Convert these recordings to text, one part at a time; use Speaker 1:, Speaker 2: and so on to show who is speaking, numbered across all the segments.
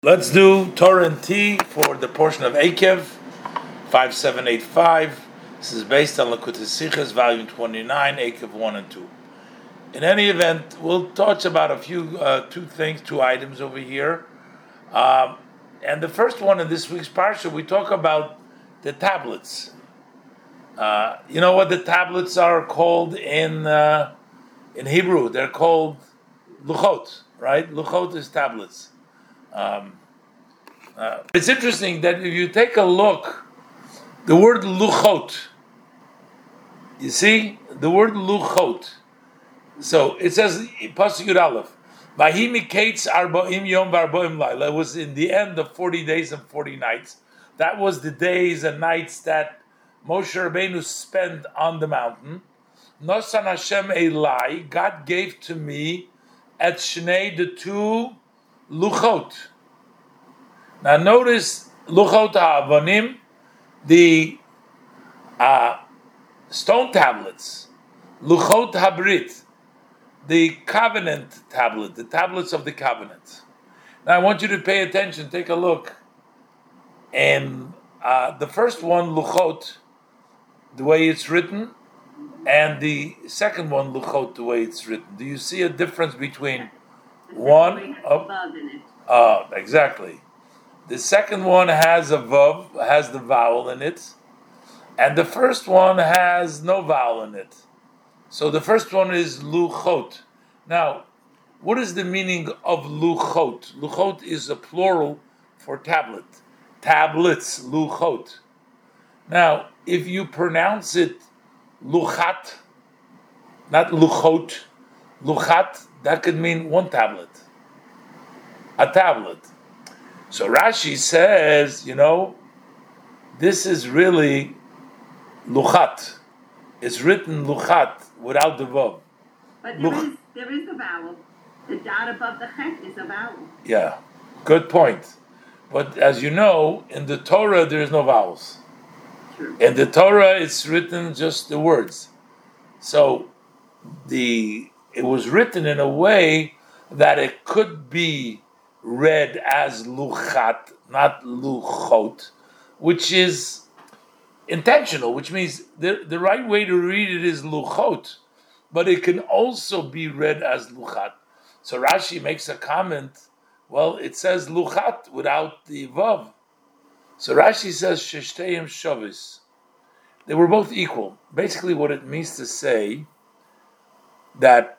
Speaker 1: Let's do Torah and T for the portion of Akev, 5785. This is based on Likutei Sichos, volume 29, Akev 1 and 2. In any event, we'll touch about a few, two items over here. And the first one in this week's parsha, we talk about the tablets. You know what the tablets are called in Hebrew? They're called luchot, right? Luchot is tablets. It's interesting that if you take a look, the word luchot, you see the word luchot. So it says Pasuk Yud Aleph, Vahi miketz arba'im yom v'arba'im laila. It was in the end of 40 days and 40 nights. That was the days and nights that Moshe Rabbeinu spent on the mountain. Nosan Hashem Elai, God gave to me at Shnei the two luchot. Now notice luchot ha'avonim, the stone tablets, luchot habrit, the covenant tablet, the tablets of the covenant. Now I want you to pay attention, take a look. And the first one, luchot, the way it's written, and the second one, luchot, the way it's written. Do you see a difference between one? Exactly. The second one has a vav, has the vowel in it, and the first one has no vowel in it. So the first one is luchot. Now, what is the meaning of luchot? Luchot is a plural for tablet. Tablets, luchot. Now, if you pronounce it luchat, not luchot, luchat, that could mean one tablet. A tablet. So Rashi says, this is really luchat. It's written luchat without the vav.
Speaker 2: But there is a vowel. The dot above the chet is a vowel.
Speaker 1: Yeah, good point. But as you know, in the Torah there is no vowels.
Speaker 2: True.
Speaker 1: In the Torah it's written just the words. So it was written in a way that it could be read as luchat, not luchot, which is intentional, which means the right way to read it is luchot, but it can also be read as luchat. So Rashi makes a comment, well, it says luchat without the vav. So Rashi says sheshteim shavis. They were both equal. Basically what it means to say that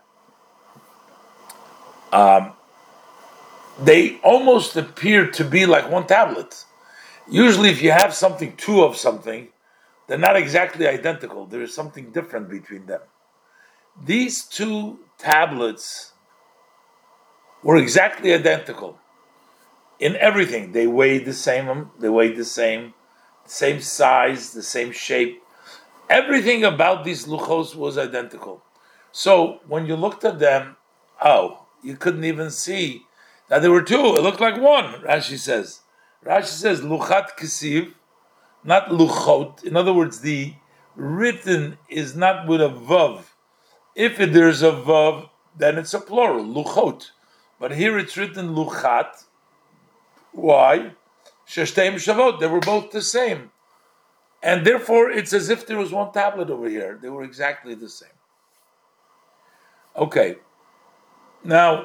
Speaker 1: they almost appear to be like one tablet. Usually if you have two of something, they're not exactly identical. There is something different between them. These two tablets were exactly identical in everything. They weighed the same, same size, the same shape. Everything about these luchos was identical. So when you looked at them, you couldn't even see that there were two. It looked like one, Rashi says. Rashi says, luchat kesiv, not luchot. In other words, the written is not with a vav. If there's a vav, then it's a plural, luchot. But here it's written luchat. Why? Sheshteim shavot. They were both the same. And therefore, it's as if there was one tablet over here. They were exactly the same. Okay. Now,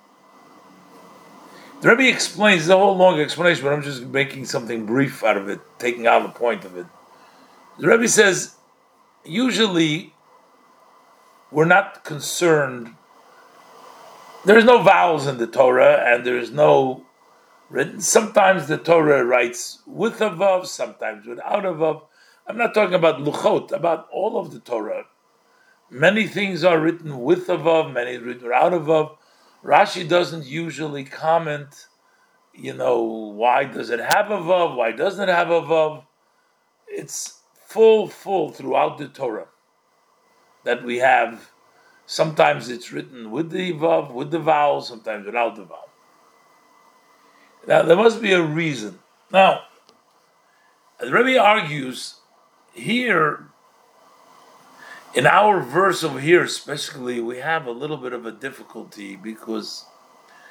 Speaker 1: the Rebbe explains the whole long explanation, but I'm just making something brief out of it, taking out the point of it. The Rebbe says, usually, we're not concerned. There's no vowels in the Torah, and there's no written. Sometimes the Torah writes with a vav, sometimes without a vav. I'm not talking about luchot, about all of the Torah. Many things are written with a vav, many written without a vav. Rashi doesn't usually comment, why does it have a vav, why doesn't it have a vav. It's full throughout the Torah that we have. Sometimes it's written with the vav, with the vowel, sometimes without the vowel. Now, there must be a reason. Now, the Rebbe argues here, in our verse over here especially, we have a little bit of a difficulty because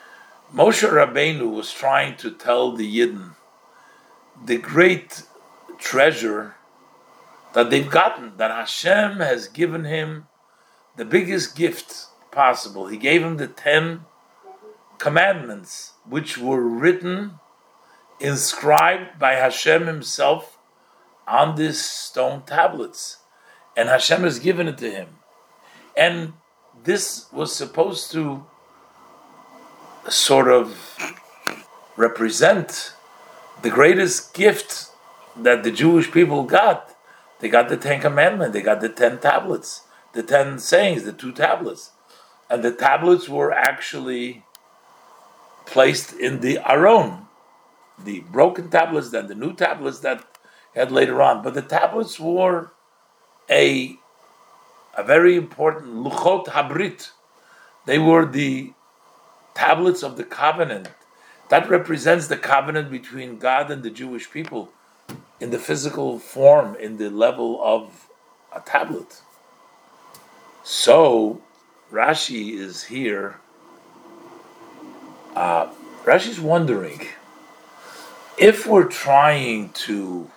Speaker 1: Moshe Rabbeinu was trying to tell the Yidden the great treasure that they've gotten, that Hashem has given him the biggest gift possible. He gave him the 10 commandments, which were written, inscribed by Hashem himself on these stone tablets. And Hashem has given it to him. And this was supposed to sort of represent the greatest gift that the Jewish people got. They got the 10 commandments, they got the 10 tablets, the 10 sayings, the 2 tablets. And the tablets were actually placed in the Aron, the broken tablets, then the new tablets that had later on. But the tablets were a very important Luchot Habrit. They were the tablets of the covenant. That represents the covenant between God and the Jewish people in the physical form, in the level of a tablet. So Rashi is here. Rashi's wondering, if we're trying to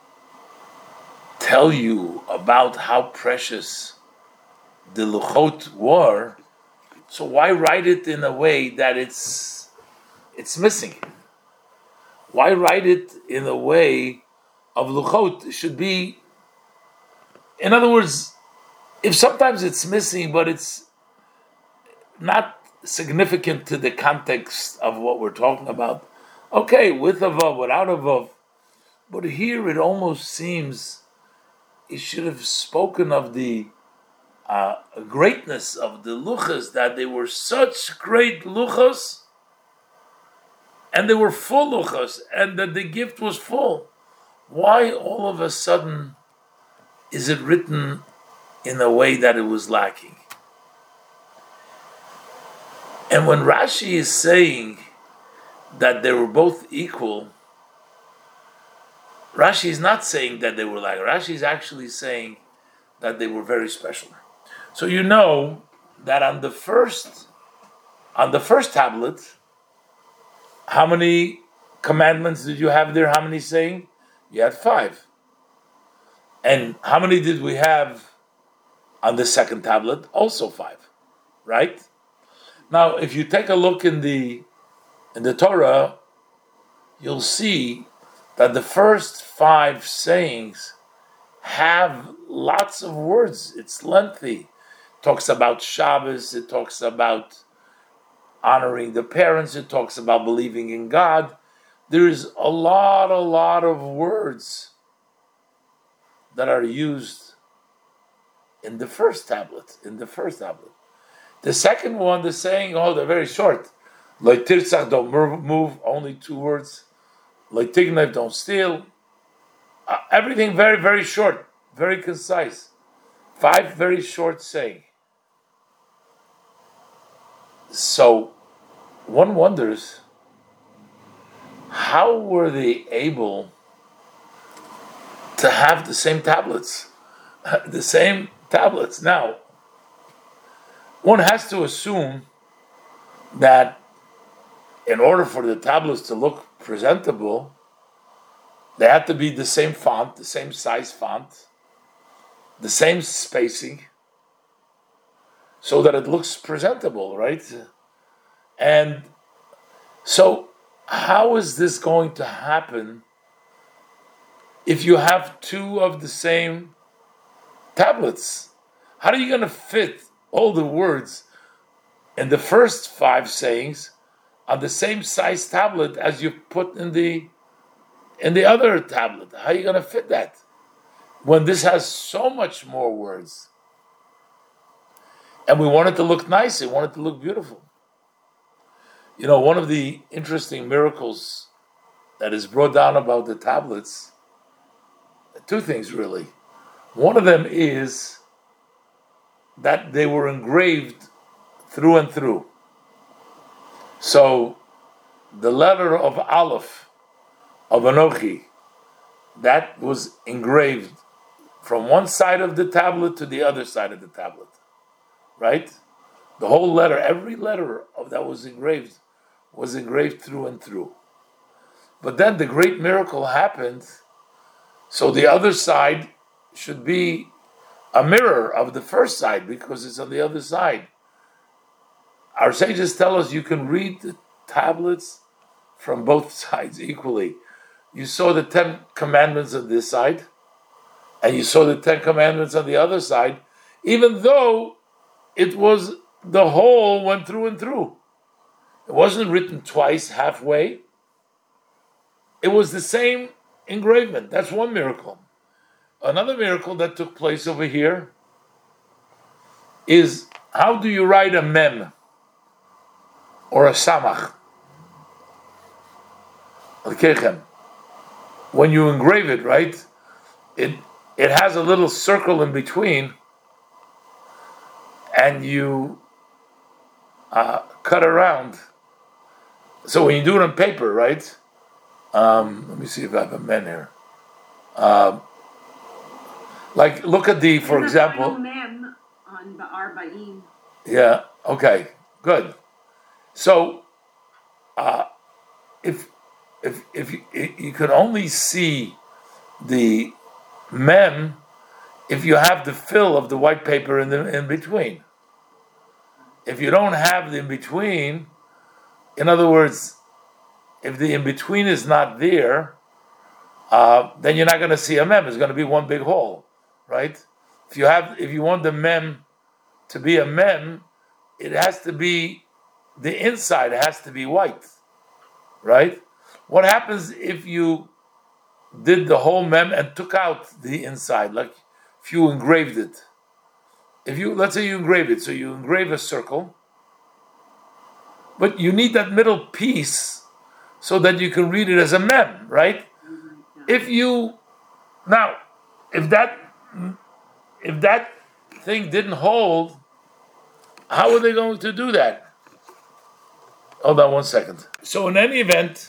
Speaker 1: tell you about how precious the Luchot were, so why write it in a way that it's missing? Why write it in a way of Luchot? It should be, in other words, if sometimes it's missing, but it's not significant to the context of what we're talking about, okay, with a vav, without a vav. But here it almost seems he should have spoken of the greatness of the luchas, that they were such great luchas, and they were full luchas, and that the gift was full. Why all of a sudden is it written in a way that it was lacking? And when Rashi is saying that they were both equal, Rashi is not saying that they were like. Rashi is actually saying that they were very special. So you know that on the first tablet, how many commandments did you have there? How many saying? You had 5. And how many did we have on the second tablet? Also 5, right? Now, if you take a look in the Torah, you'll see that the first 5 sayings have lots of words. It's lengthy. It talks about Shabbos. It talks about honoring the parents. It talks about believing in God. There's a lot of words that are used in the first tablet. The second one, the saying, they're very short. Lo tirzach, don't move, only 2 words. Lo tignev, don't steal. Everything very, very short, very concise. 5 very short saying. So one wonders, how were they able to have the same tablets? Now, one has to assume that in order for the tablets to look presentable, they had to be the same font, the same size font, the same spacing, so that it looks presentable, right? And so, how is this going to happen if you have 2 of the same tablets? How are you going to fit all the words in the first 5 sayings on the same size tablet as you put in the other tablet? How are you going to fit that when this has so much more words? And we want it to look nice. We want it to look beautiful. You know, one of the interesting miracles that is brought down about the tablets, 2 things really. One of them is that they were engraved through and through. So the letter of Aleph, of Anochi, that was engraved from one side of the tablet to the other side of the tablet, right? The whole letter, every letter of that was engraved was engraved through and through. But then the great miracle happened, so the other side should be a mirror of the first side because it's on the other side. Our sages tell us you can read the tablets from both sides equally. You saw the 10 commandments on this side, and you saw the 10 commandments on the other side, even though it was the whole went through and through. It wasn't written twice, halfway. It was the same engravement. That's one miracle. Another miracle that took place over here is, how do you write a mem or a samach? When you engrave it, right? It has a little circle in between, and you cut around. So when you do it on paper, right? Let me see if I have a men here. Like, look at for example.
Speaker 2: Mem on the Arba'in.
Speaker 1: Yeah. Okay. Good. So, if you can only see the mem if you have the fill of the white paper in between. If you don't have the in between, in other words, if the in between is not there, then you're not going to see a mem. It's going to be one big hole, right? If you want the mem to be a mem, it has to be, the inside has to be white, right? What happens if you did the whole mem and took out the inside, like if you engraved it? Let's say you engrave it, so you engrave a circle, but you need that middle piece so that you can read it as a mem, right? If that thing didn't hold, how are they going to do that? Hold on 1 second. So in any event,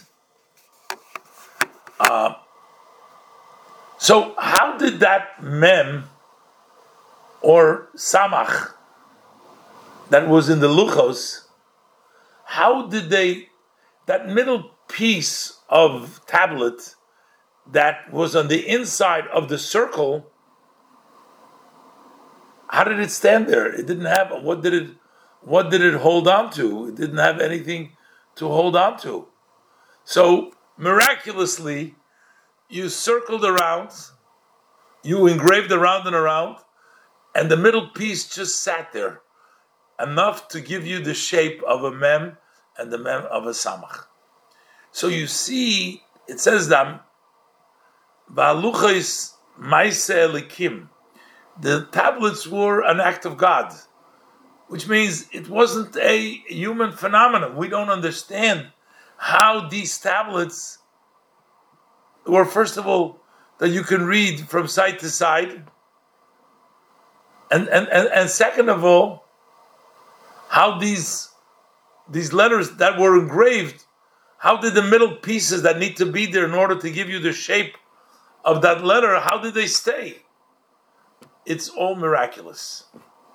Speaker 1: so how did that mem or samach that was in the luchos, how did that middle piece of tablet that was on the inside of the circle, how did it stand there? It didn't have, what did it hold on to? It didn't have anything to hold on to. So miraculously, you circled around, you engraved around and around, and the middle piece just sat there, enough to give you the shape of a mem and the mem of a samach. So you see, it says that Va'aluchos Maaseh Elikim, the tablets were an act of God, which means it wasn't a human phenomenon. We don't understand how these tablets were, first of all, that you can read from side to side, and second of all, how these letters that were engraved, how did the middle pieces that need to be there in order to give you the shape of that letter, how did they stay? It's all miraculous.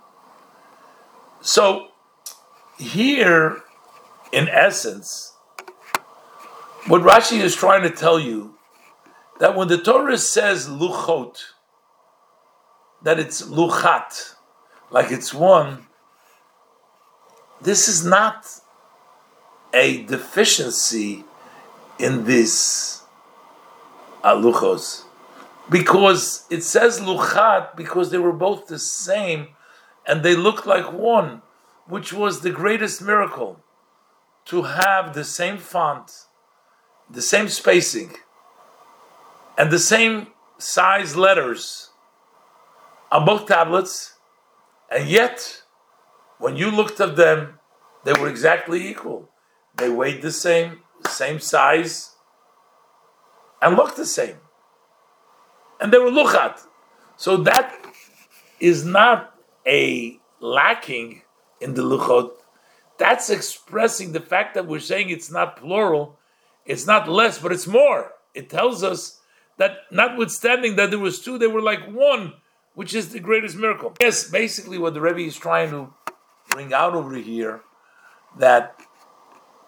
Speaker 1: So here, in essence, what Rashi is trying to tell you, that when the Torah says luchot, that it's luchat, like it's one, this is not a deficiency in these luchos, because it says luchat because they were both the same and they looked like one, which was the greatest miracle, to have the same font, the same spacing, and the same size letters on both tablets, and yet when you looked at them, they were exactly equal. They weighed the same size, and looked the same. And they were luchat. So that is not a lacking in the luchot. That's expressing the fact that we're saying it's not plural, it's not less, but it's more. It tells us that notwithstanding that there was two, they were like one, which is the greatest miracle. Yes, basically what the Rebbe is trying to bring out over here, that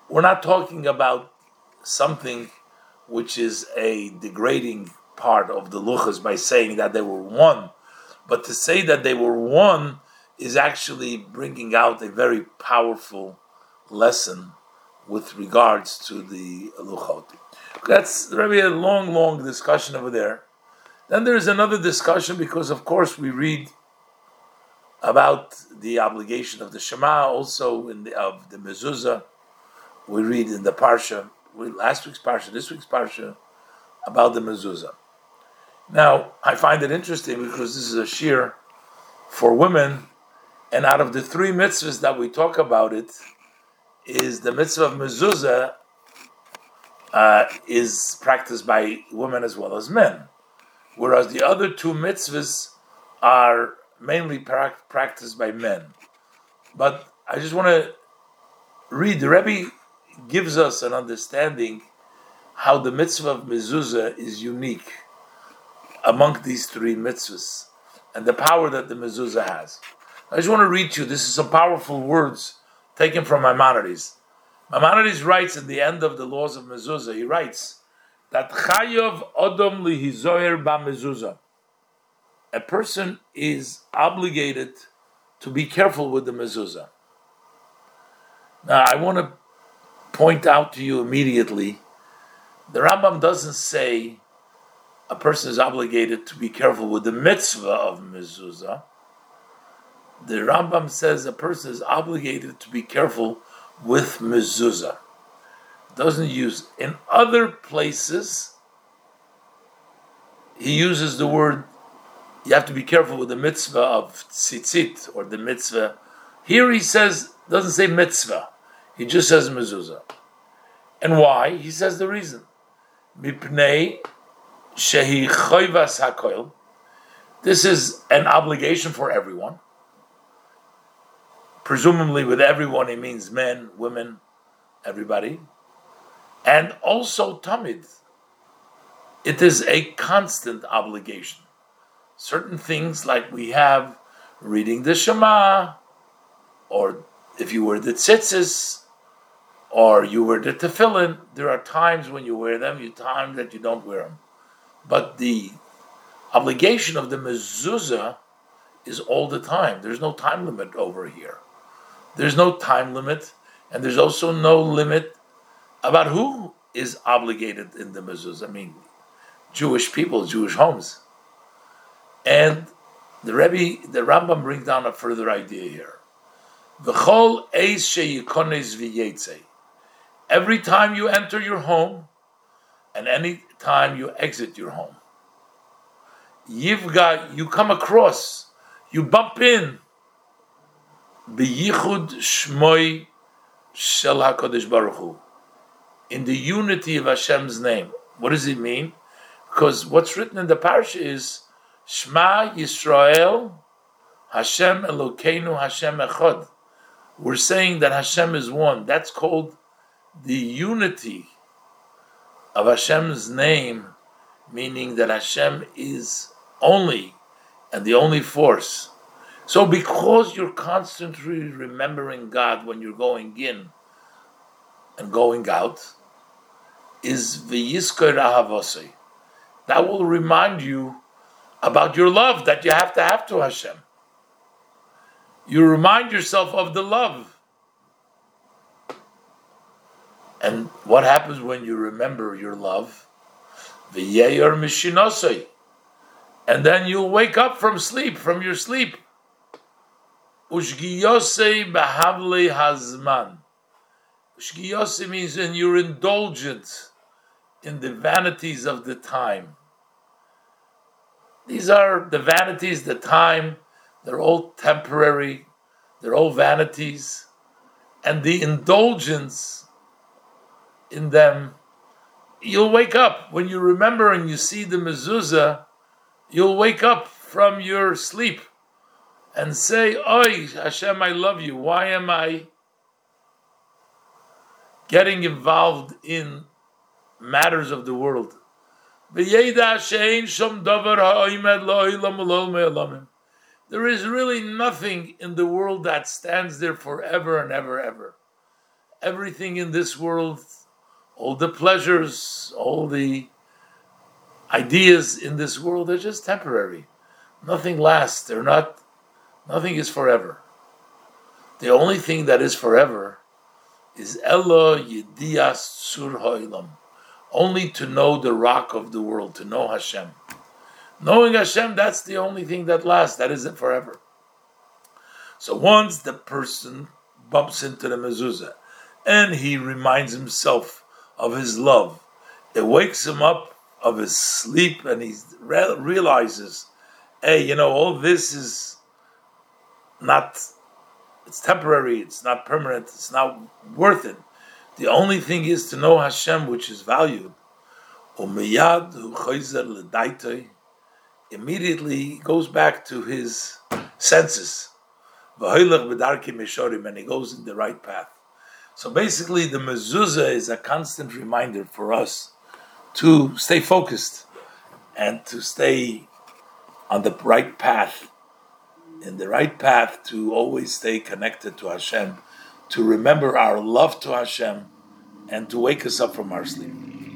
Speaker 1: we're not talking about something which is a degrading part of the luchas by saying that they were one, but to say that they were one is actually bringing out a very powerful lesson with regards to the luchot. That's really a long discussion over there. Then there's another discussion because, of course, we read about the obligation of the Shema, also of the mezuzah. We read in the parsha, last week's parsha, this week's parsha, about the mezuzah. Now, I find it interesting because this is a shir for women, and out of the three mitzvahs that we talk about, it is the mitzvah of mezuzah is practiced by women as well as men, whereas the other two mitzvahs are mainly practiced by men. But I just want to read, the Rebbe gives us an understanding how the mitzvah of mezuzah is unique among these three mitzvahs and the power that the mezuzah has. I just want to read to you, this is some powerful words taken from Maimonides. Maimonides writes in the end of the laws of mezuzah, he writes that Chayav Odom lihizoyer ba mezuzah. A person is obligated to be careful with the mezuzah. Now, I want to point out to you immediately, the Rambam doesn't say a person is obligated to be careful with the mitzvah of mezuzah. The Rambam says a person is obligated to be careful with mezuzah. Doesn't use. In other places, he uses the word, you have to be careful with the mitzvah of tzitzit, or the mitzvah. Here he says, doesn't say mitzvah. He just says mezuzah. And why? He says the reason. Mipnei shehi choivas hakoil. This is an obligation for everyone. Presumably with everyone he means men, women, everybody. And also tamid. It is a constant obligation. Certain things like we have reading the Shema, or if you wear the tzitzis, or you wear the tefillin, there are times when you wear them, times that you don't wear them. But the obligation of the mezuzah is all the time. There's no time limit over here. There's no time limit, and there's also no limit about who is obligated in the mezuzah. I mean, Jewish people, Jewish homes. And the Rambam brings down a further idea here. V'chol eis sheyikones v'yetzei. Every time you enter your home, and any time you exit your home, you come across, you bump in, b'yichud shmoi shel HaKadosh Baruch Hu, in the unity of Hashem's name. What does it mean? Because what's written in the parsha is Shema Yisrael, Hashem Elokeinu, Hashem Echad. We're saying that Hashem is one. That's called the unity of Hashem's name, meaning that Hashem is only and the only force. So because you're constantly remembering God when you're going in and going out, is v'yizkor ahavosei. That will remind you about your love that you have to Hashem. You remind yourself of the love. And what happens when you remember your love? V'yeyor mishinosei. And then you'll wake up from your sleep. Ushgiyosei b'havlei hazman. Ushgiyosei means when you're indulgent in the vanities of the time. These are the vanities, the time, they're all temporary, they're all vanities, and the indulgence in them, you'll wake up. When you remember and you see the mezuzah, you'll wake up from your sleep and say, Oy, Hashem, I love you. Why am I getting involved in matters of the world? There is really nothing in the world that stands there forever and ever, ever. everything in this world, all the pleasures, all the ideas in this world, they're just temporary. Nothing lasts. Nothing is forever. The only thing that is forever is Elo Yedias Sur Ha'olam. Only to know the rock of the world, to know Hashem. Knowing Hashem, that's the only thing that lasts. That isn't forever. So once the person bumps into the mezuzah and he reminds himself of his love, it wakes him up of his sleep and he realizes, hey, all this is not, it's temporary, it's not permanent, it's not worth it. The only thing is to know Hashem, which is valued. Immediately goes back to his senses. And he goes in the right path. So basically the mezuzah is a constant reminder for us to stay focused and to stay on the right path. In the right path, to always stay connected to Hashem, to remember our love to Hashem, and to wake us up from our sleep.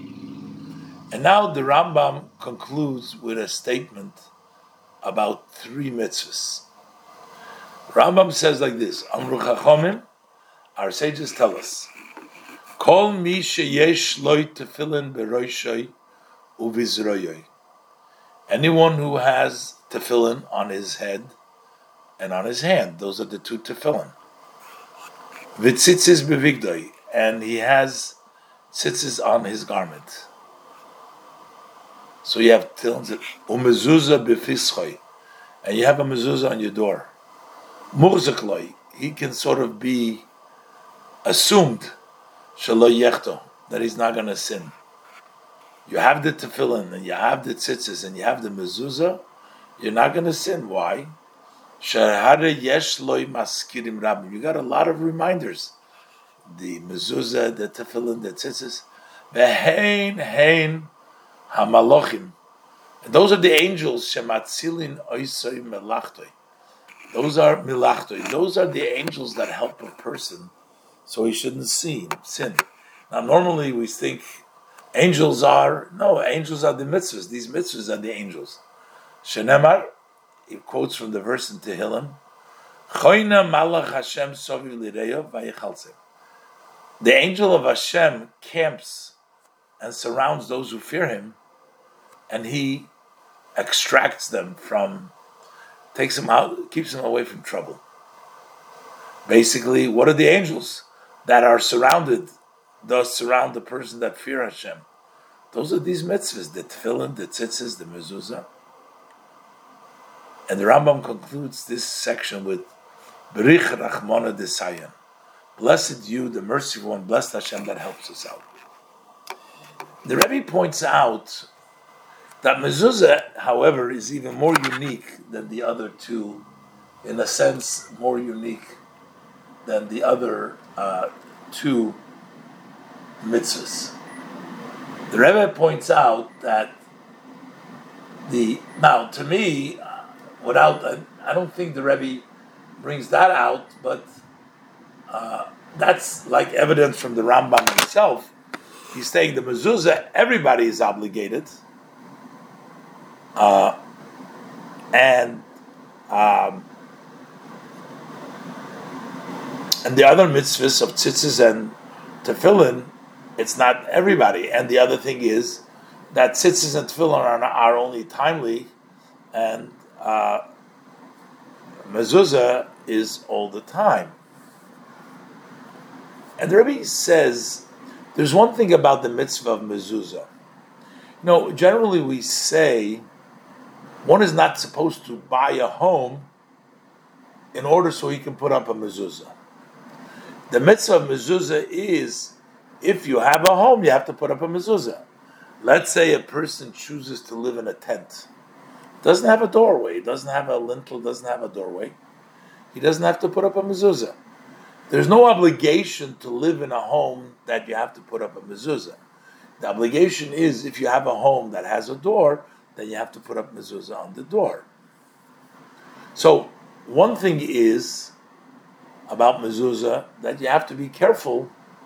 Speaker 1: And now the Rambam concludes with a statement about 3 mitzvahs. Rambam says like this: Amru Chachomim, our sages tell us, Kol mi sheyesh loy tefillin beroshoi uvizroyoi. Anyone who has tefillin on his head and on his hand, those are the 2 tefillin. Vitzitzis bevigdoi, and he has tzitzis on his garment. So you have tefillin, umezuzah befischoi, and you have a mezuzah on your door. Murzakloi, he can sort of be assumed, shelo yechto, that he's not going to sin. You have the tefillin, and you have the tzitzis, and you have the mezuzah, you're not going to sin. Why? Shehare yesh loy maskirim rabim. You got a lot of reminders. The mezuzah, the tefillin, the tzitzis. Vehein hein hamalochim. And those are the angels, shematzilin oisoi melachtoi. Those are milachtoi. Those are the angels that help a person so he shouldn't sin. Now normally we think angels are the mitzvahs. These mitzvahs are the angels. Shenemar, he quotes from the verse in Tehillim, Choyna malach Hashem soviv lireyo vayichalsem. The angel of Hashem camps and surrounds those who fear him, and he extracts them takes them out, keeps them away from trouble. Basically, what are the angels that are surround the person that fear Hashem? Those are these mitzvahs, the tefillin, the tzitzis, the mezuzah. And the Rambam concludes this section with Berich Rachmana Desayan. Blessed you, the merciful one, blessed Hashem that helps us out. The Rebbe points out that mezuzah, however, is even more unique than the other 2, in a sense, more unique than the other 2 mitzvahs. The Rebbe points out that now to me, I don't think the Rebbe brings that out, but that's like evidence from the Rambam himself. He's saying the mezuzah, everybody is obligated, and the other mitzvahs of tzitzis and tefillin, it's not everybody. And the other thing is that tzitzis and tefillin are only timely, and mezuzah is all the time. And the Rebbe says there's one thing about the mitzvah of mezuzah. Generally we say one is not supposed to buy a home in order so he can put up a mezuzah. The mitzvah of mezuzah is, if you have a home, you have to put up a mezuzah. Let's say a person chooses to live in a tent. Doesn't have a doorway, doesn't have a lintel, doesn't have a doorway. He doesn't have to put up a mezuzah. There's no obligation to live in a home that you have to put up a mezuzah. The obligation is, if you have a home that has a door, then you have to put up mezuzah on the door. So, one thing is about mezuzah that you have to be careful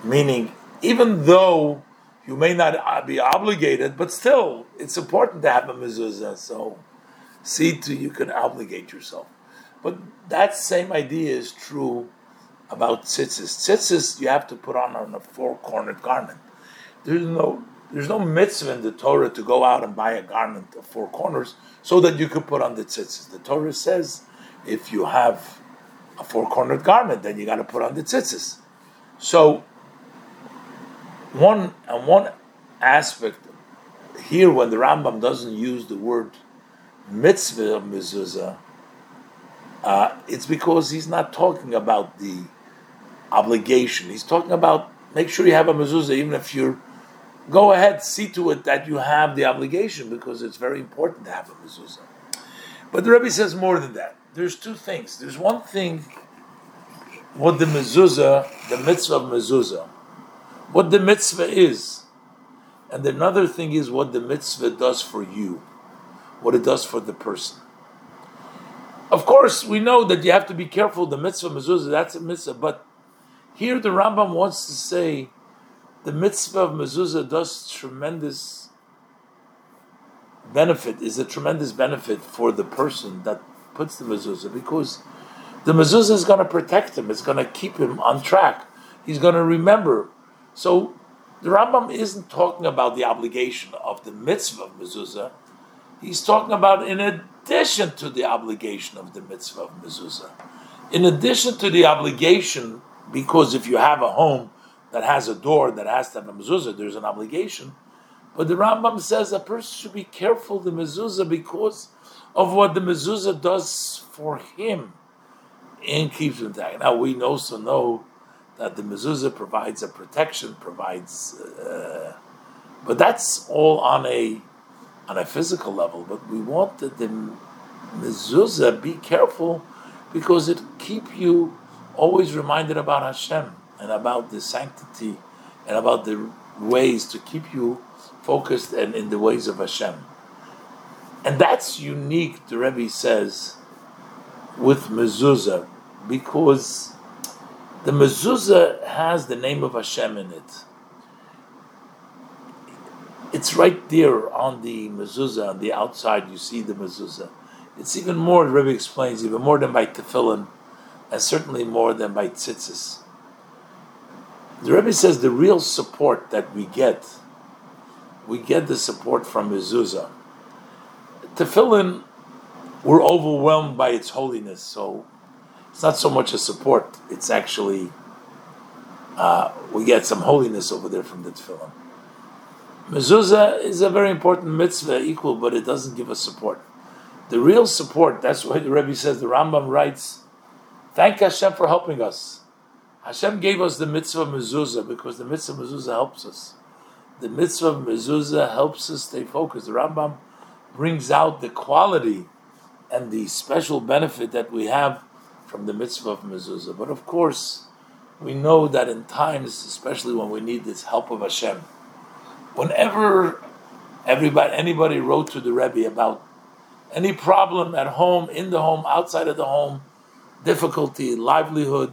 Speaker 1: Meaning, even though you may not be obligated, but still, it's important to have a mezuzah. So, see to you can obligate yourself. But that same idea is true about tzitzis. Tzitzis you have to put on a four-cornered garment. There's no mitzvah in the Torah to go out and buy a garment of four corners so that you could put on the tzitzis. The Torah says if you have a four-cornered garment, then you got to put on the tzitzis. So one aspect here, when the Rambam doesn't use the word mitzvah of mezuzah, it's because he's not talking about the obligation. He's talking about make sure you have a mezuzah, even if you're go ahead, see to it that you have the obligation, because it's very important to have a mezuzah. But the Rebbe says more than that. There's two things. There's one thing, what the mezuzah, the mitzvah of mezuzah, what the mitzvah is, and another thing is what the mitzvah does for you, what it does for the person. Of course, we know that you have to be careful. The mitzvah mezuzah, that's a mitzvah, but here the Rambam wants to say the mitzvah of mezuzah does tremendous benefit, is a tremendous benefit for the person that puts the mezuzah, because the mezuzah is going to protect him, it's going to keep him on track, he's going to remember. So the Rambam isn't talking about the obligation of the mitzvah of mezuzah, he's talking about in addition to the obligation of the mitzvah of mezuzah. In addition to the obligation, because if you have a home that has a door that has to have a mezuzah, there's an obligation. But the Rambam says a person should be careful the mezuzah because of what the mezuzah does for him and keeps him intact. Now we also know that the mezuzah provides a protection, but that's all on a physical level. But we want that the mezuzah be careful because it keep you always reminded about Hashem and about the sanctity and about the ways to keep you focused and in the ways of Hashem. And that's unique, the Rebbe says, with mezuzah, because the mezuzah has the name of Hashem in it. It's right there on the mezuzah, on the outside you see the mezuzah. It's even more, the Rebbe explains, even more than by tefillin, and certainly more than by tzitzis. The Rebbe says the real support that we get the support from mezuzah. Tefillin, we're overwhelmed by its holiness, so it's not so much a support, it's actually, we get some holiness over there from the tefillin. Mezuzah is a very important mitzvah, equal, but it doesn't give us support. The real support, that's why the Rebbe says, the Rambam writes, thank Hashem for helping us. Hashem gave us the mitzvah of mezuzah because the mitzvah of mezuzah helps us. The mitzvah of mezuzah helps us stay focused. The Rambam brings out the quality and the special benefit that we have from the mitzvah of mezuzah. But of course, we know that in times, especially when we need this help of Hashem, whenever anybody wrote to the Rebbe about any problem at home, in the home, outside of the home, difficulty, livelihood,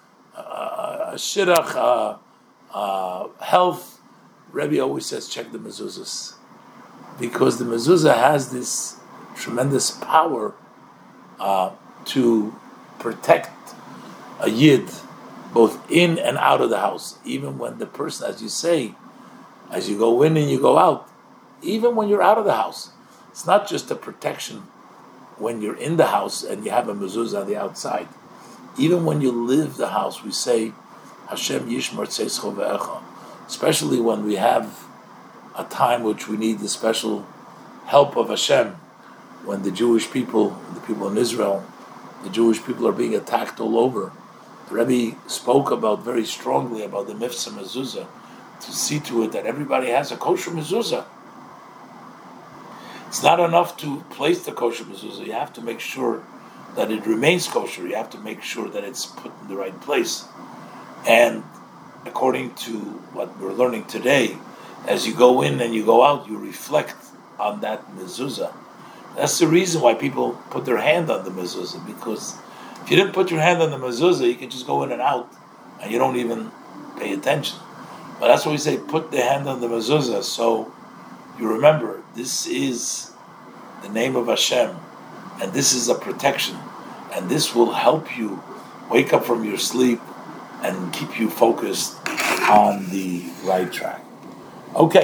Speaker 1: shidduch, health, Rebbe always says, check the mezuzahs. Because the mezuzah has this tremendous power to protect a yid, both in and out of the house. Even when the person, as you say, as you go in and you go out, even when you're out of the house, it's not just a protection when you're in the house and you have a mezuzah on the outside. Even when you leave the house, we say, Hashem Yishmar Tzeischo Ve'echa. Especially when we have a time which we need the special help of Hashem, when the Jewish people, the people in Israel, the Jewish people are being attacked all over. The Rebbe spoke about very strongly about the mitzvah mezuzah, to see to it that everybody has a kosher mezuzah. It's not enough to place the kosher mezuzah. You have to make sure that it remains kosher. You have to make sure that it's put in the right place. And according to what we're learning today, as you go in and you go out, you reflect on that mezuzah. That's the reason why people put their hand on the mezuzah, because if you didn't put your hand on the mezuzah, you can just go in and out, and you don't even pay attention. But that's why we say put the hand on the mezuzah, so you remember this is the name of Hashem, and this is a protection, and this will help you wake up from your sleep and keep you focused on the right track. Okay.